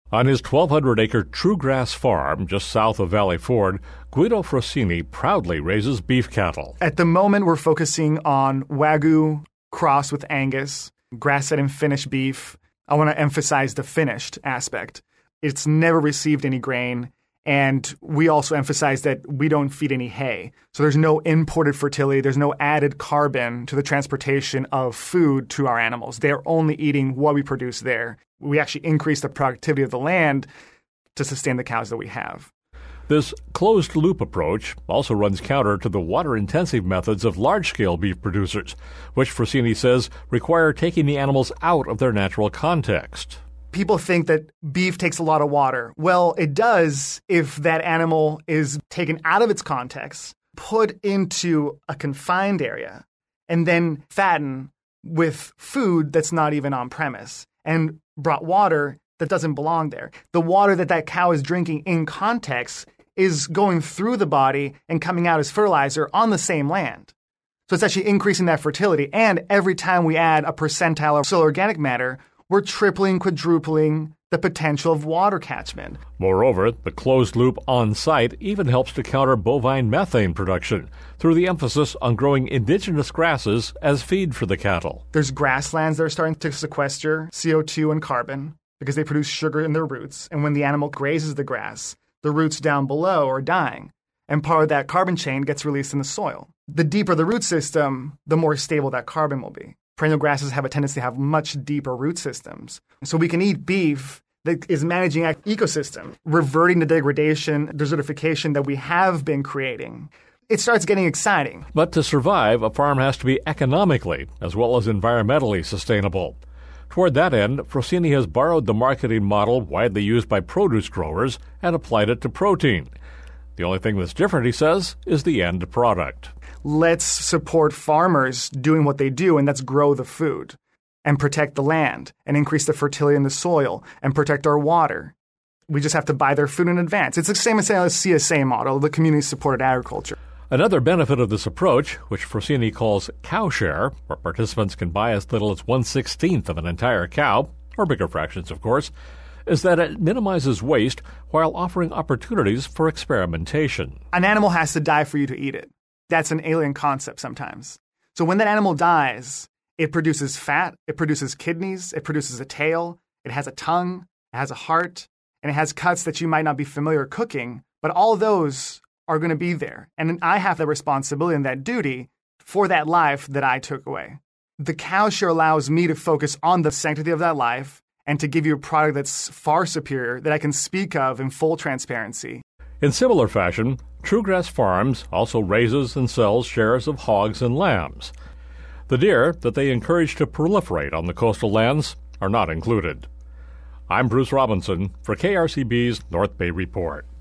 On his 1,200-acre True Grass farm just south of Valley Ford, Guido Frosini proudly raises beef cattle. At the moment, we're focusing on Wagyu crossed with Angus, grass-fed and finished beef. I want to emphasize the finished aspect. It's never received any grain, and we also emphasize that we don't feed any hay. So there's no imported fertility. There's no added carbon to the transportation of food to our animals. They're only eating what we produce there. We actually increase the productivity of the land to sustain the cows that we have. This closed-loop approach also runs counter to the water-intensive methods of large-scale beef producers, which Frosini says require taking the animals out of their natural context. People think that beef takes a lot of water. Well, it does if that animal is taken out of its context, put into a confined area, and then fattened with food that's not even on premise, and brought water that doesn't belong there. The water that cow is drinking in context is going through the body and coming out as fertilizer on the same land. So it's actually increasing that fertility. And every time we add a percentile of soil organic matter, we're tripling, quadrupling the potential of water catchment. Moreover, the closed loop on-site even helps to counter bovine methane production through the emphasis on growing indigenous grasses as feed for the cattle. There's grasslands that are starting to sequester CO2 and carbon because they produce sugar in their roots. And when the animal grazes the grass, the roots down below are dying, and part of that carbon chain gets released in the soil. The deeper the root system, the more stable that carbon will be. Perennial grasses have a tendency to have much deeper root systems. So we can eat beef that is managing an ecosystem, reverting the degradation, desertification that we have been creating. It starts getting exciting. But to survive, a farm has to be economically as well as environmentally sustainable. Toward that end, Frosini has borrowed the marketing model widely used by produce growers and applied it to protein. The only thing that's different, he says, is the end product. Let's support farmers doing what they do, and let's grow the food and protect the land and increase the fertility in the soil and protect our water. We just have to buy their food in advance. It's the same as the CSA model, the community-supported agriculture. Another benefit of this approach, which Frosini calls cow share, where participants can buy as little as 1/16 of an entire cow, or bigger fractions, of course, is that it minimizes waste while offering opportunities for experimentation. An animal has to die for you to eat it. That's an alien concept sometimes. So when that animal dies, it produces fat, it produces kidneys, it produces a tail, it has a tongue, it has a heart, and it has cuts that you might not be familiar cooking, but all those are going to be there. And I have the responsibility and that duty for that life that I took away. The cow share allows me to focus on the sanctity of that life and to give you a product that's far superior that I can speak of in full transparency. In similar fashion, True Grass Farms also raises and sells shares of hogs and lambs. The deer that they encourage to proliferate on the coastal lands are not included. I'm Bruce Robinson for KRCB's North Bay Report.